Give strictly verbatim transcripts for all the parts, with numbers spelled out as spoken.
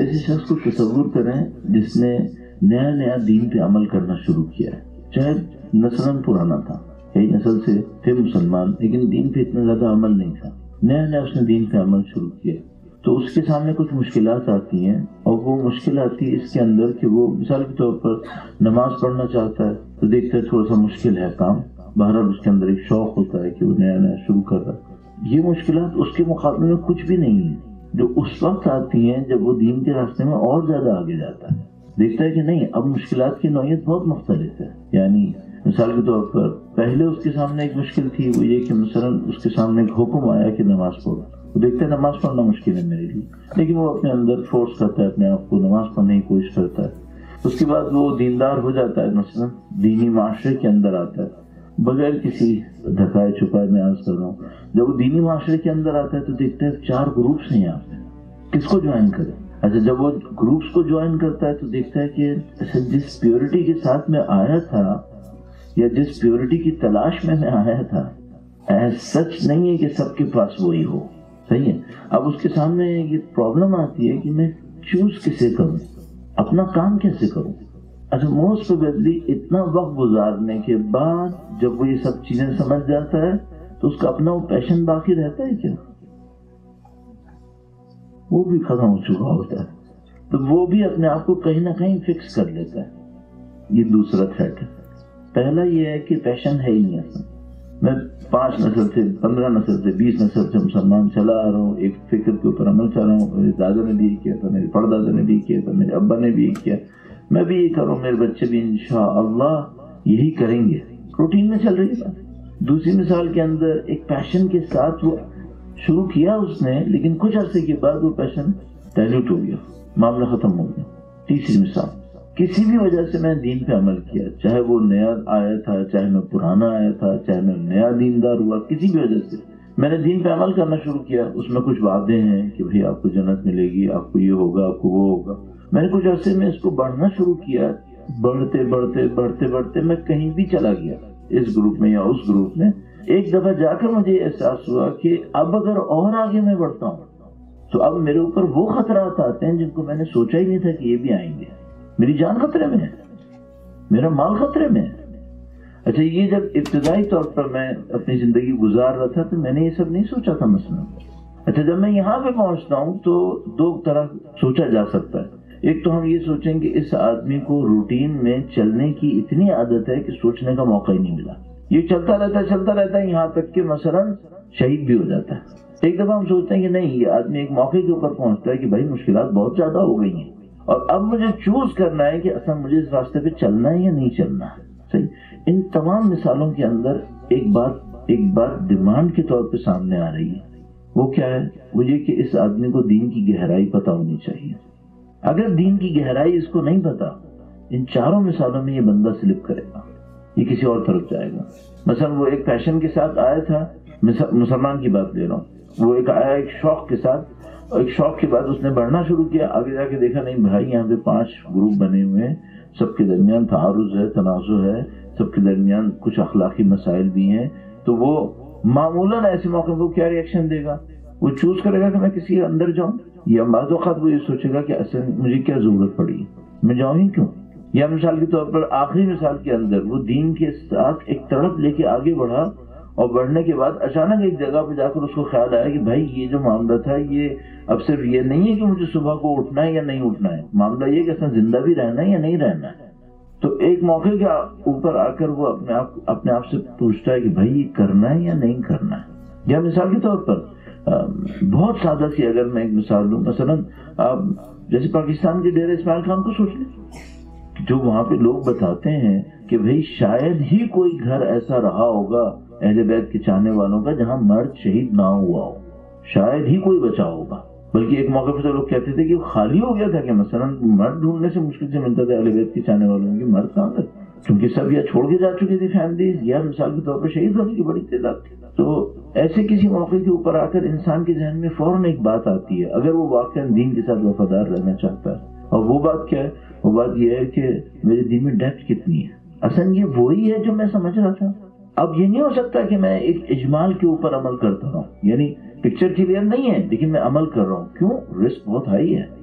ایسے شخص کو تصور کریں جس نے نیا نیا دین پہ عمل کرنا شروع کیا ہے، چاہے نسلاً پرانا تھا، کئی نسل سے تھے مسلمان لیکن دین پہ اتنا زیادہ عمل نہیں تھا، نیا نیا اس نے دین پہ عمل شروع کیا، تو اس کے سامنے کچھ مشکلات آتی ہیں، اور وہ مشکل آتی ہے اس کے اندر کہ وہ مثال کے طور پر نماز پڑھنا چاہتا ہے تو دیکھتا ہے تھوڑا سا مشکل ہے کام، بہرحال اس کے اندر ایک شوق ہوتا ہے کہ وہ نیا نیا شروع کر رہا ہے۔ یہ مشکلات اس کے مقابلے میں کچھ بھی نہیں ہیں جو اس وقت آتی ہیں جب وہ دین کے راستے میں اور زیادہ آگے جاتا ہے، دیکھتا ہے کہ نہیں اب مشکلات کی نوعیت بہت مختلف ہے۔ یعنی مثال کے طور پر پہلے اس کے سامنے ایک مشکل تھی، وہ یہ کہ مثلاً اس کے سامنے ایک حکم آیا کہ نماز پڑھو، وہ دیکھتا ہے نماز پڑھنا مشکل ہے میرے لیے، لیکن وہ اپنے اندر فورس کرتا ہے اپنے آپ کو، نماز پڑھنے کی کوشش کرتا ہے، اس کے بعد وہ دیندار ہو جاتا ہے، مثلاً دینی معاشرے کے اندر آتا ہے بغیر کسی دھکائے چھپائے میں عرض کر رہا ہوں، جب وہ دینی معاشرے کے اندر آتا ہے تو دیکھتا ہے چار گروپس ہیں یہاں پہ، کس کو جوائن کرے؟ اچھا جب وہ گروپس کو جوائن کرتا ہے تو دیکھتا ہے کہ جس پیورٹی کے ساتھ میں آیا تھا یا جس پیورٹی کی تلاش میں میں آیا تھا سچ نہیں ہے کہ سب کے پاس وہی ہو، صحیح ہے۔ اب اس کے سامنے یہ پرابلم آتی ہے کہ میں چوز کسے کروں، اپنا کام کیسے کروں۔ اچھا موسٹ پروبیبلی اتنا وقت گزارنے کے بعد جب وہ یہ سب چیزیں سمجھ جاتا ہے تو اس کا اپنا وہ پیشن باقی رہتا ہے کیا؟ وہ بھی ختم ہو چکا ہوتا ہے، تو وہ بھی اپنے آپ کو کہیں نہ کہیں فکس کر لیتا ہے۔ یہ دوسرا تھریٹ ہے۔ پہلا یہ ہے کہ پیشن ہے ہی نہیں اصلا، میں پانچ نسل سے پندرہ نسل سے بیس نسل سے مسلمان چلا آ رہا ہوں، ایک فکر کے اوپر عمل چلا رہا ہوں، میرے دادا نے بھی کیا تھا، میرے پردادا نے بھی کیا تھا، میرے ابا نے بھی کیا، میں بھی یہ کروں، میرے بچے بھی انشاءاللہ یہی کریں گے، روٹین میں چل رہی ہے۔ دوسری مثال کے اندر ایک پیشن کے ساتھ وہ شروع کیا اس نے، لیکن کچھ عرصے کے بعد وہ پیشن ڈائلیوٹ ہو گیا، معاملہ ختم ہو گیا۔ تیسری مثال، کسی بھی وجہ سے میں دین پہ عمل کیا، چاہے وہ نیا آیا تھا، چاہے میں پرانا آیا تھا، چاہے میں نیا دیندار ہوا، کسی بھی وجہ سے میں نے دین پہ عمل کرنا شروع کیا، اس میں کچھ وعدے ہیں کہ بھئی آپ کو جنت ملے گی، آپ کو یہ ہوگا، آپ کو وہ ہوگا، میں نے کچھ عرصے میں اس کو بڑھنا شروع کیا، بڑھتے بڑھتے بڑھتے بڑھتے میں کہیں بھی چلا گیا، اس گروپ میں یا اس گروپ میں، ایک دفعہ جا کر مجھے احساس ہوا کہ اب اگر اور آگے میں بڑھتا ہوں تو اب میرے اوپر وہ خطرات آتے ہیں جن کو میں نے سوچا ہی نہیں تھا کہ یہ بھی آئیں گے، میری جان خطرے میں ہے، میرا مال خطرے میں ہے۔ اچھا یہ جب ابتدائی طور پر میں اپنی زندگی گزار رہا تھا تو میں نے یہ سب نہیں سوچا تھا مثلا۔ اچھا جب میں یہاں پہ پہنچتا ہوں تو دو طرح سوچا جا سکتا ہے، ایک تو ہم یہ سوچیں کہ اس آدمی کو روٹین میں چلنے کی اتنی عادت ہے کہ سوچنے کا موقع ہی نہیں ملا، یہ چلتا رہتا ہے چلتا رہتا ہے یہاں تک کہ مثلا شہید بھی ہو جاتا ہے۔ ایک دفعہ ہم سوچتے ہیں کہ نہیں، یہ آدمی ایک موقع کے اوپر پہنچتا ہے کہ بھائی مشکلات بہت زیادہ ہو گئی ہیں اور اب مجھے چوز کرنا ہے کہ اصلا مجھے اس راستے پہ چلنا ہے یا نہیں چلنا ہے، صحیح۔ ان تمام مثالوں کے اندر ایک بات ایک بات ڈیمانڈ کے طور پہ سامنے آ رہی ہے، وہ کیا ہے؟ وہ یہ کہ اس آدمی کو دین کی گہرائی پتہ ہونی چاہیے۔ اگر دین کی گہرائی اس کو نہیں پتہ، ان چاروں مثالوں میں یہ بندہ سلپ کرے گا، یہ کسی اور طرف جائے گا۔ مثلا وہ ایک پیشن کے ساتھ آیا تھا، مسلمان کی بات لے رہا ہوں، وہ ایک آیا ایک شوق کے ساتھ، ایک شوق کے بعد اس نے بڑھنا شروع کیا، آگے جا کے دیکھا نہیں بھائی یہاں پہ پانچ گروپ بنے ہوئے ہیں، سب کے درمیان تعارض ہے، تنازع ہے، سب کے درمیان کچھ اخلاقی مسائل بھی ہیں، تو وہ معمولاً ایسے موقع پر کیا ری ایکشن دے گا؟ وہ چوز کرے گا کہ میں کسی اندر جاؤں، یا بعض اوقات وہ یہ سوچے گا کہ اصل مجھے کیا ضرورت پڑی، میں جاؤں ہی کیوں؟ یا مثال کے طور پر آخری مثال کے اندر وہ دین کے ساتھ ایک تڑپ لے کے آگے بڑھا، اور بڑھنے کے بعد اچانک ایک جگہ پہ جا کر اس کو خیال آیا کہ بھائی یہ جو معاملہ تھا یہ اب صرف یہ نہیں ہے کہ مجھے صبح کو اٹھنا ہے یا نہیں اٹھنا ہے، معاملہ یہ کہ اصلا زندہ بھی رہنا ہے یا نہیں رہنا ہے۔ تو ایک موقع کے اوپر آ کر وہ اپنے آپ اپنے آپ سے پوچھتا ہے کہ بھائی یہ کرنا ہے یا نہیں کرنا ہے۔ یا مثال کے طور پر بہت سادہ سی اگر میں ایک مثال دوں، مثلا آپ جیسے پاکستان کے ڈیرہ اسماعیل خان کو سوچ لیں، جو وہاں پہ لوگ بتاتے ہیں کہ بھائی شاید ہی کوئی گھر ایسا رہا ہوگا اہل بیت کے چاہنے والوں کا جہاں مرد شہید نہ ہوا ہو، شاید ہی کوئی بچا ہوگا، بلکہ ایک موقع پہ تو لوگ کہتے تھے کہ وہ خالی ہو گیا تھا، کہ مثلا مرد ڈھونڈنے سے مشکل سے ملتا تھا اہل بیت کے چاہنے والوں کی، مرد کہاں تھے کیونکہ سب یا چھوڑ کے جا چکی تھی فیملیز، یا مثال کے طور پر شہید ہونے کی بڑی تعداد تھی۔ تو ایسے کسی موقع کے اوپر آ کر انسان کے ذہن میں فوراً ایک بات آتی ہے، اگر وہ واقعاً دین کے ساتھ وفادار رہنا چاہتا ہے، اور وہ بات کیا ہے؟ وہ بات یہ ہے کہ میرے دین میں ڈیپتھ کتنی ہے، اصل یہ وہی ہے جو میں سمجھ رہا تھا۔ اب یہ نہیں ہو سکتا کہ میں ایک اجمال کے اوپر عمل کرتا ہوں، یعنی پکچر کلیئر نہیں ہے لیکن میں عمل کر رہا ہوں، کیوں؟ رسک بہت ہائی ہے،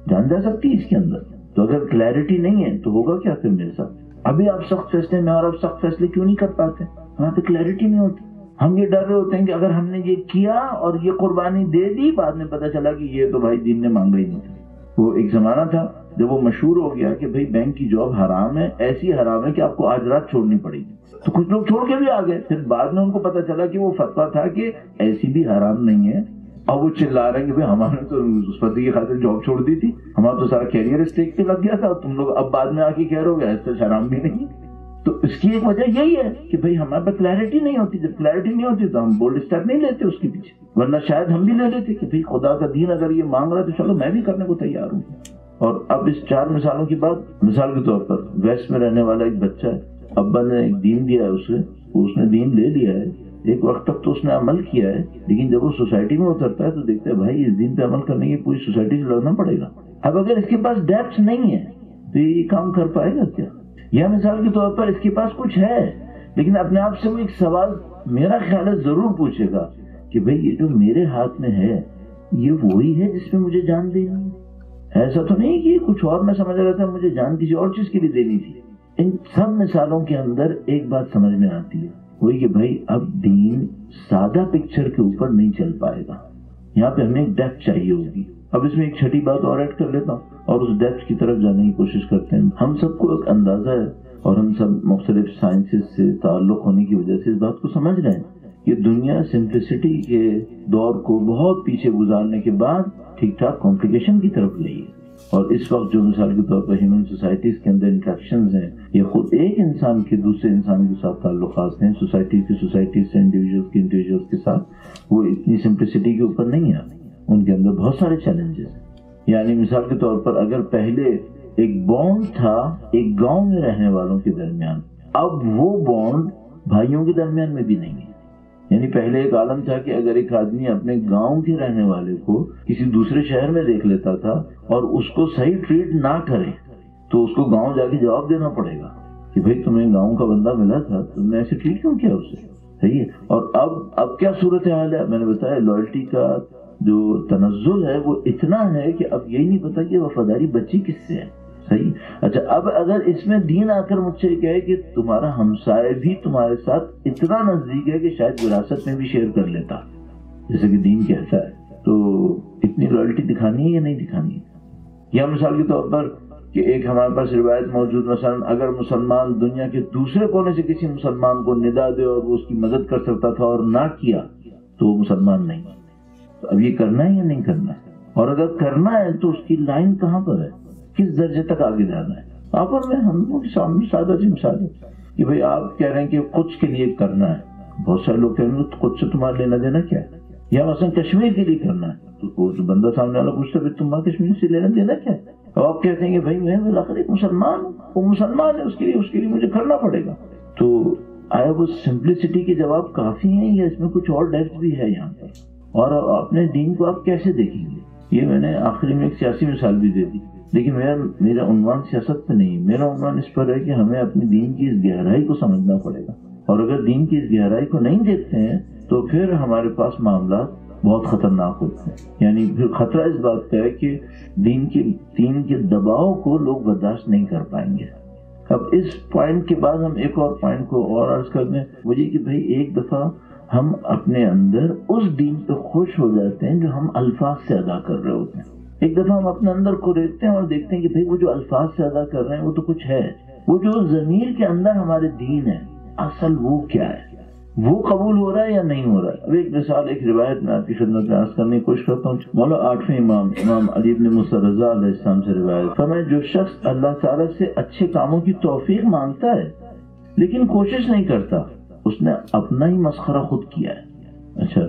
جان جا سکتی ہے اس کے اندر. تو اگر کلیئرٹی نہیں ہے تو ہوگا کیا پھر میرے ساتھ؟ ابھی آپ سخت فیصلے میں اور آپ سخت فیصلے کیوں نہیں کر پاتے؟ وہاں پہ کلیئرٹی نہیں ہوتی. ہم یہ ڈر رہے ہوتے ہیں کہ اگر ہم نے یہ کیا اور یہ قربانی دے دی، بعد میں پتہ چلا کہ یہ تو بھائی دین نے مانگا ہی نہیں تھا. وہ ایک زمانہ تھا جب وہ مشہور ہو گیا کہ بھائی بینک کی جاب حرام ہے، ایسی حرام ہے کہ آپ کو آج رات چھوڑنی پڑے گی. تو کچھ لوگ چھوڑ کے بھی آ گئے. پھر بعد میں ان کو پتہ چلا کہ وہ فتویٰ تھا کہ ایسی بھی حرام نہیں ہے. اور وہ چلا رہے ہیں کہ بھائی ہمارے تو اس فتوی کی خاطر جاب چھوڑ دی تھی، ہمارا تو سارا کیریئر اسٹیک پہ لگ گیا تھا، تم لوگ اب بعد میں آ کے کہہ رہے ہو گے ایسا حرام بھی نہیں. تو اس کی ایک وجہ یہی ہے کہ بھائی ہمارے پاس کلیئرٹی نہیں ہوتی. جب کلیئرٹی نہیں ہوتی تو ہم بولڈ اسٹیپ نہیں لیتے اس کے پیچھے، ورنہ شاید ہم بھی لے لیتے کہ بھائی خدا کا دین اگر یہ مانگ رہا ہے تو چلو میں بھی کرنے کو تیار ہوں. اور اب اس چار مثالوں کی بات، مثال کے طور پر ویسٹ میں رہنے والا ایک بچہ ہے، ابا نے ایک دین دیا ہے اسے، اس نے دین لے لیا ہے، ایک وقت تک تو اس نے عمل کیا ہے، لیکن جب وہ سوسائٹی میں اترتا ہے تو دیکھتا ہے بھائی اس دین پہ عمل کرنے کی پوری سوسائٹی سے لڑنا پڑے گا. اب اگر اس کے پاس ڈیپتھ نہیں ہے تو یہ کام کر پائے گا کیا؟ یا مثال کے طور پر اس کے پاس کچھ ہے لیکن اپنے آپ سے وہ ایک سوال میرا خیال ہے ضرور پوچھے گا کہ بھئی یہ جو میرے ہاتھ میں ہے یہ وہی ہے جس میں مجھے جان دینی ہے؟ ایسا تو نہیں کہ کچھ اور میں سمجھ رہا تھا مجھے جان کسی اور چیز کے لیے دینی تھی. ان سب مثالوں کے اندر ایک بات سمجھ میں آتی ہے، وہی کہ بھائی اب دین سادہ پکچر کے اوپر نہیں چل پائے گا، یہاں پہ ہمیں ایک ڈیپتھ چاہیے ہوگی. اب اس میں ایک چھٹی بات اور ایڈ کر لیتا ہوں اور اس ڈیپتھ کی طرف جانے کی کوشش کرتے ہیں. ہم سب کو ایک اندازہ ہے اور ہم سب مختلف سائنسز سے تعلق ہونے کی وجہ سے اس بات کو سمجھ رہے ہیں کہ دنیا سمپلسٹی کے دور کو بہت پیچھے گزارنے کے بعد ٹھیک ٹھاک کمپلیکیشن کی طرف گئی ہے. اور اس وقت جو مثال کے طور پر ہیومن سوسائٹیز کے اندر انٹریکشنز ہیں، یہ خود ایک انسان کے دوسرے انسان کے ساتھ تعلقات ہیں، سوسائٹی کی سوسائٹی سے انڈیویجولز کے انڈیویجولز کے ساتھ، وہ اتنی سمپلسٹی کے اوپر نہیں آتی. ان کے اندر بہت سارے چیلنجز ہیں. یعنی مثال کے طور پر اگر پہلے ایک بانڈ تھا ایک گاؤں میں رہنے والوں کے درمیان، اب وہ بانڈ بھائیوں کے درمیان میں بھی نہیں ہے. یعنی پہلے ایک عالم تھا کہ اگر ایک آدمی اپنے گاؤں کے رہنے والے کو کسی دوسرے شہر میں دیکھ لیتا تھا اور اس کو صحیح ٹریٹ نہ کرے تو اس کو گاؤں جا کے جواب دینا پڑے گا کہ بھئی تمہیں گاؤں کا بندہ ملا تھا، تم نے ایسے ٹریٹ کیوں کیا اسے؟ صحیح ہے. اور اب اب کیا صورتحال ہے؟ میں نے بتایا لوئلٹی کا جو تنزل ہے وہ اتنا ہے کہ اب یہی نہیں پتا کہ وفاداری بچی کس سے ہے. صحیح. اچھا اب اگر اس میں دین آ کر مجھ سے کہے کہ تمہارا ہمسائے بھی تمہارے ساتھ اتنا نزدیک ہے کہ شاید وراثت میں بھی شیئر کر لیتا جیسے کہ دین کہتا ہے، تو اتنی لوئلٹی دکھانی ہے یا نہیں دکھانی ہے؟ یا مثال کے طور پر کہ ایک ہمارے پاس روایت موجود، مثلا اگر مسلمان دنیا کے دوسرے کونے سے کسی مسلمان کو ندا دے اور وہ اس کی مدد کر سکتا تھا اور نہ کیا تو وہ مسلمان نہیں. تو اب یہ کرنا ہے یا نہیں کرنا ہے؟ اور اگر کرنا ہے تو اس کی لائن کہاں پر ہے، کس درجے تک آگے جانا ہے؟ آپ اور میں ہم لوگ کے سامنے سادہ سی مثال ہے کہ بھئی آپ کہہ رہے ہیں کہ قدس کے لیے کرنا ہے، بہت سارے لوگ کہہ رہے ہیں قدس سے تمہارا لینا دینا کیا ہے؟ یا مثلا کشمیر کے لیے کرنا ہے تو جو بندہ سامنے والا پوچھتا ہے تمہارا کشمیر سے لینا دینا کیا ہے؟ اب آپ کہتے ہیں کہ بھائی میں بالآخر ایک مسلمان ہوں، وہ مسلمان ہے، اس کے لیے اس کے لیے مجھے کرنا پڑے گا. تو آیا وہ سمپلسٹی کے جواب کافی ہیں یا اس میں کچھ اور ڈیپتھ بھی ہے یہاں پر؟ اور اپنے دین کو آپ کیسے دیکھیں گے؟ یہ میں نے آخری میں ایک سیاسی مثال بھی دے دی، لیکن میرا میرا عنوان سیاست پہ نہیں، میرا عنوان اس پر ہے کہ ہمیں اپنے دین کی اس گہرائی کو سمجھنا پڑے گا. اور اگر دین کی اس گہرائی کو نہیں دیکھتے ہیں تو پھر ہمارے پاس معاملات بہت خطرناک ہوتے ہیں. یعنی پھر خطرہ اس بات کا ہے کہ دین کے دین کے دباؤ کو لوگ برداشت نہیں کر پائیں گے. اب اس پوائنٹ کے بعد ہم ایک اور پوائنٹ کو اور عرض کر دیں، وہ یہ کہ بھائی ایک دفعہ ہم اپنے اندر اس دین پہ خوش ہو جاتے ہیں جو ہم الفاظ سے ادا کر رہے ہوتے ہیں. ایک دفعہ ہم اپنے اندر کو دیکھتے ہیں اور دیکھتے ہیں کہ بھئی وہ جو الفاظ سے ادا کر رہے ہیں وہ تو کچھ ہے، وہ جو ضمیر کے اندر ہمارے دین ہے اصل وہ کیا ہے، وہ قبول ہو رہا ہے یا نہیں ہو رہا ہے. اب ایک مثال ایک روایت میں آپ کی خدمت میں عرض کرنے کی کوشش کرتا ہوں. مولا آٹھویں امام امام علی بن موسیٰ رضا علیہ السلام سے روایت فرمائے جو شخص اللہ تعالیٰ سے اچھے کاموں کی توفیق مانگتا ہے لیکن کوشش نہیں کرتا اس نے اپنا ہی مسخرہ خود کیا ہے. اچھا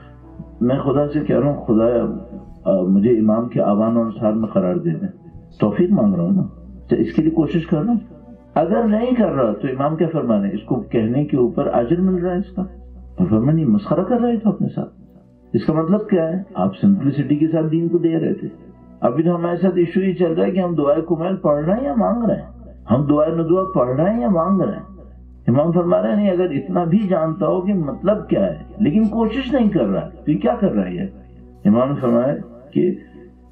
میں خدا سے کہہ رہا ہوں خدا مجھے امام کے آوان و انصار میں قرار دے دیں، توفیق مانگ رہا ہوں نا، تو اس کے لیے کوشش کر رہا ہوں. اگر نہیں کر رہا تو امام کیا فرمانے، اس کو کہنے کے اوپر اجر مل رہا ہے اس کا، اور فرمانے یہ مسخرہ کر رہے تھے اپنے ساتھ. اس کا مطلب کیا ہے؟ آپ سمپلسٹی کے ساتھ دین کو دے رہے تھے. ابھی تو ہمارے ساتھ ایشو یہ چل رہا ہے کہ ہم دعائے کمیل پڑھ رہے ہیں یا مانگ رہے ہیں، ہم دعائے ندوہ پڑھ رہے ہیں یا مانگ رہے ہیں. امام فرما رہے ہیں نہیں، اگر اتنا بھی جانتا ہو کہ مطلب کیا ہے لیکن کوشش نہیں کر رہا تو یہ کیا کر رہا ہے؟ امام نے فرمایا کہ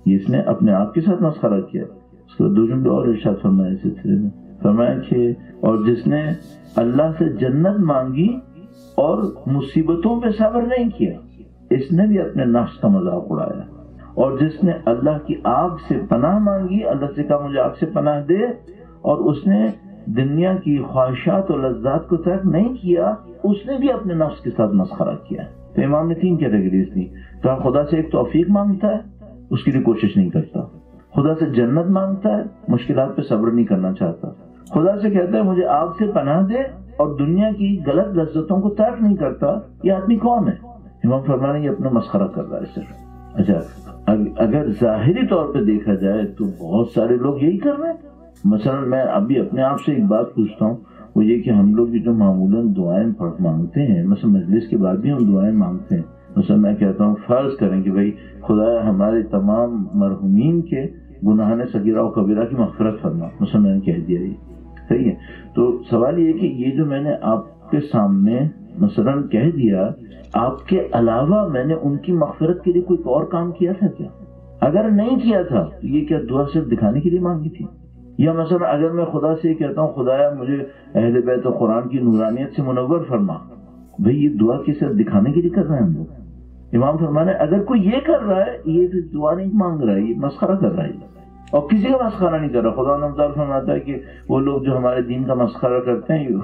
یہ اس نے اپنے آپ کے ساتھ مسخرہ کیا. اس کے بعد دو جملے اور ارشاد فرمایا اس سلسلے میں، فرمایا کہ اور جس نے اللہ سے جنت مانگی اور مصیبتوں پہ صبر نہیں کیا، اس نے بھی اپنے نفس کا مذاق اڑایا. اور جس نے اللہ کی آگ سے پناہ مانگی، اللہ سے کہا مجھے آگ سے پناہ دے، اور اس نے دنیا کی خواہشات اور لذات کو ترک نہیں کیا، اس نے بھی اپنے نفس کے ساتھ مسخرہ کیا. تو امام نے تین کیٹیگریز دی. کہا خدا سے ایک توفیق مانگتا ہے، اس کے لیے کوشش نہیں کرتا. خدا سے جنت مانگتا ہے، مشکلات پہ صبر نہیں کرنا چاہتا. خدا سے کہتا ہے مجھے آگ سے پناہ دے، اور دنیا کی غلط لذتوں کو ترک نہیں کرتا. یہ آدمی کون ہے؟ امام فرمانے یہ اپنا مسخرہ کر رہا ہے صرف. اچھا اگر ظاہری طور پہ دیکھا جائے تو بہت سارے لوگ یہی کر رہے ہیں. مثلا میں ابھی اپنے آپ سے ایک بات پوچھتا ہوں، وہ یہ کہ ہم لوگ جو معمولاً دعائیں پڑھ مانگتے ہیں، مثلا مجلس کے بعد بھی ہم دعائیں مانگتے ہیں. مثلا میں کہتا ہوں فرض کریں کہ بھائی خدا ہمارے تمام مرحومین کے گناہان صغیرہ و کبیرہ کی مغفرت فرما، مثلا میں نے کہہ دیا یہ صحیح ہے. تو سوال یہ کہ یہ جو میں نے آپ کے سامنے مثلا کہہ دیا، آپ کے علاوہ میں نے ان کی مغفرت کے لیے کوئی اور کام کیا تھا کیا؟ اگر نہیں کیا تھا تو یہ کیا دعا صرف دکھانے کے لیے مانگی تھی؟ یا مثلا اگر میں خدا سے کہتا ہوں خدایا مجھے اہل بیت و قرآن کی نورانیت سے منور فرما، بھئی یہ دعا کی صرف دکھانے کے لیے کر رہے ہیں ہم لوگ. امام فرمانے اگر کوئی یہ کر رہا ہے، یہ دعا نہیں مانگ رہا ہے، یہ مسخرہ کر رہا ہے، اور کسی کا مسخرہ نہیں کر رہا. خدا نمدار فرماتا ہے کہ وہ لوگ جو ہمارے دین کا مسخرہ کرتے ہیں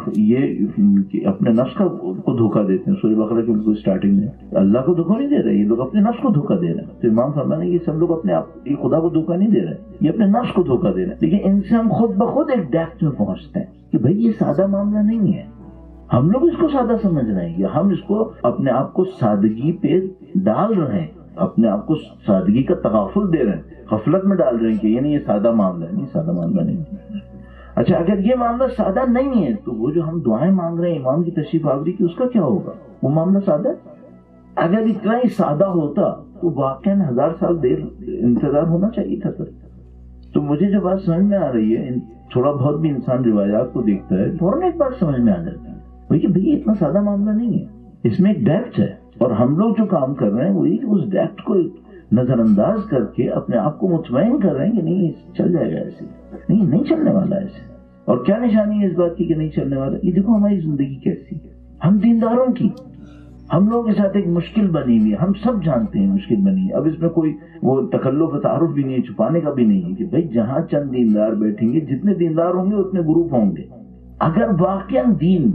یہ اپنے نفس کو دھوکہ دیتے ہیں. سورہ بقرہ کی بالکل اسٹارٹنگ میں اللہ کو دھوکہ نہیں دے رہے، یہ لوگ اپنے نفس کو دھوکہ دے رہے ہیں. تو امام فرمانے یہ سب لوگ اپنے آپ یہ خدا کو دھوکہ نہیں دے رہے، یہ اپنے نفس کو دھوکہ دے رہے ہیں. لیکن ان سے ہم خود بخود ایک ڈیپتھ میں پہنچتے ہیں کہ بھائی یہ سادہ معاملہ نہیں ہے. ہم لوگ اس کو سادہ سمجھ رہے ہیں، ہم اس کو اپنے آپ کو سادگی پہ ڈال رہے ہیں، اپنے آپ کو سادگی کا تغافل دے رہے ہیں، غفلت میں ڈال رہے ہیں کہ یہ نہیں یہ سادہ معاملہ ہے. نہیں سادہ معاملہ نہیں ہے. اچھا اگر یہ معاملہ سادہ نہیں ہے تو وہ جو ہم دعائیں مانگ رہے ہیں امام کی تشریف آوری کی، اس کا کیا ہوگا؟ وہ معاملہ سادہ ہے؟ اگر اتنا ہی سادہ ہوتا تو واقعاً ہزار سال دیر انتظار ہونا چاہیے تھا. پھر تو مجھے جو بات سمجھ میں آ رہی ہے، تھوڑا بہت بھی انسان روایات کو دیکھتا ہے فوراً ایک بات سمجھ میں آ جاتی ہے کہ بھئی اتنا سادہ معاملہ نہیں ہے، اس میں ایک ڈیپتھ ہے. اور ہم لوگ جو کام کر رہے ہیں وہی کہ اس ڈیپتھ کو نظر انداز کر کے اپنے آپ کو مطمئن کر رہے ہیں کہ نہیں چل جائے گا ایسے، نہیں نہیں چلنے والا ایسے. اور کیا نشانی ہے اس بات کی کہ نہیں چلنے والا؟ یہ دیکھو ہماری زندگی کیسی ہے، ہم دینداروں کی، ہم لوگوں کے ساتھ ایک مشکل بنی ہوئی ہے، ہم سب جانتے ہیں مشکل بنی ہے. اب اس میں کوئی وہ تکلف و تعارف بھی نہیں ہے، چھپانے کا بھی نہیں ہے کہ بھائی جہاں چند دیندار بیٹھیں گے، جتنے دیندار ہوں گے اتنے گروپ ہوں گے. اگر واقعاً دین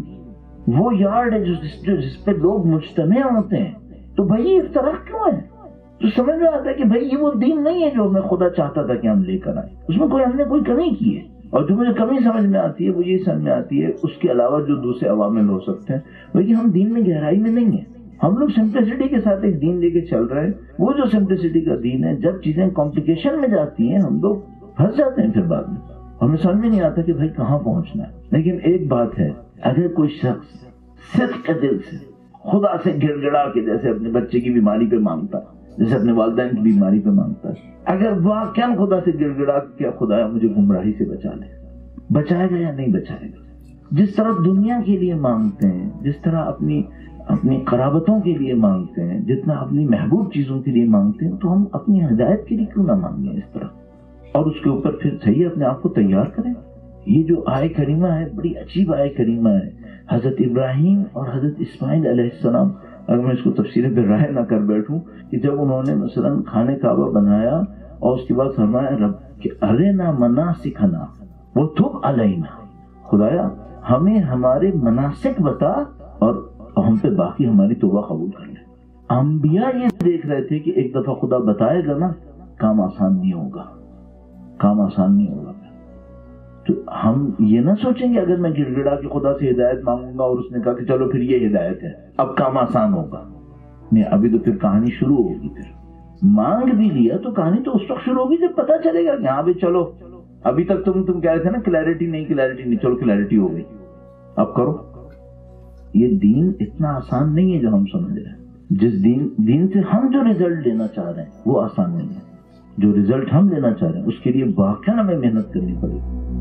وہ یارڈ ہے جس, جس پہ لوگ مجتمع ہوتے ہیں تو بھائی اس طرح کیوں ہے؟ تو سمجھ میں آتا ہے کہ بھائی یہ وہ دین نہیں ہے جو ہمیں خدا چاہتا تھا کہ ہم لے کر آئیں. اس میں کوئی ہم نے کوئی کمی کی ہے. اور جو مجھے کمی سمجھ میں آتی ہے وہ یہ سمجھ میں آتی ہے اس کے علاوہ جو دوسرے عوامل ہو سکتے ہیں، بھائی ہم دین میں گہرائی میں نہیں ہیں. ہم لوگ سمپلسٹی کے ساتھ ایک دین لے کے چل رہے ہیں. وہ جو سمپلسٹی کا دین ہے، جب چیزیں کمپلیکیشن میں جاتی ہیں ہم لوگ پھنس جاتے ہیں. پھر بعد میں ہمیں سمجھ میں نہیں آتا کہ بھائی کہاں پہنچنا ہے. لیکن ایک بات ہے، اگر کوئی شخص صدق کے دل سے خدا سے گڑ گڑا کے جیسے اپنے بچے کی بیماری پہ مانگتا ہے، جیسے اپنے والدین کی بیماری پہ مانگتا ہے، اگر واقعاً خدا سے گڑ گڑا کہ خدایا مجھے گمراہی سے بچا لے، بچائے گا یا نہیں بچائے گا؟ جس طرح دنیا کے لیے مانگتے ہیں، جس طرح اپنی اپنی قرابتوں کے لیے مانگتے ہیں، جتنا اپنی محبوب چیزوں کے لیے مانگتے ہیں، تو ہم اپنی ہدایت کے لیے کیوں نہ مانگیں اس طرح؟ اور اس کے اوپر پھر صحیح اپنے آپ کو تیار کریں. یہ جو آئے کریمہ ہے بڑی عجیب آئے کریمہ ہے. حضرت ابراہیم اور حضرت اسماعیل علیہ السلام، اگر میں اس کو تفسیر پہ راہ نہ کر بیٹھوں، کہ جب انہوں نے مثلا خانہ کعبہ بنایا اور اس کے بعد فرمایا رب کہ ارنا مناسکنا وتب علینا، خدایا ہمیں ہمارے مناسک بتا اور ہم پہ باقی ہماری توبہ قبول کر لے. انبیاء یہ دیکھ رہے تھے کہ ایک دفعہ خدا بتائے گا نا، کام آسان نہیں ہوگا، کام آسان نہیں ہوگا. تو ہم یہ نہ سوچیں گے اگر میں گڑ گڑا کے خدا سے ہدایت مانگوں گا اور اس نے کہا کہ چلو پھر یہ ہدایت ہے اب کام آسان ہوگا. نہیں، ابھی تو پھر کہانی شروع ہوگی. پھر مانگ بھی لیا تو کہانی تو اس وقت شروع ہوگی جب پتا چلے گا کہ ہاں بھی چلو ابھی تک تم تم کہہ رہے تھے نا کلیئرٹی نہیں کلیئرٹی نہیں، چلو کلیئرٹی ہو گئی اب کرو. یہ دین اتنا آسان نہیں ہے جو ہم سمجھ رہے ہیں. جس دین دین سے ہم جو ریزلٹ لینا چاہ رہے ہیں وہ آسان نہیں ہے. جو ریزلٹ ہم لینا چاہ رہے ہیں اس کے لیے واقعا ہمیں محنت کرنی پڑے گی.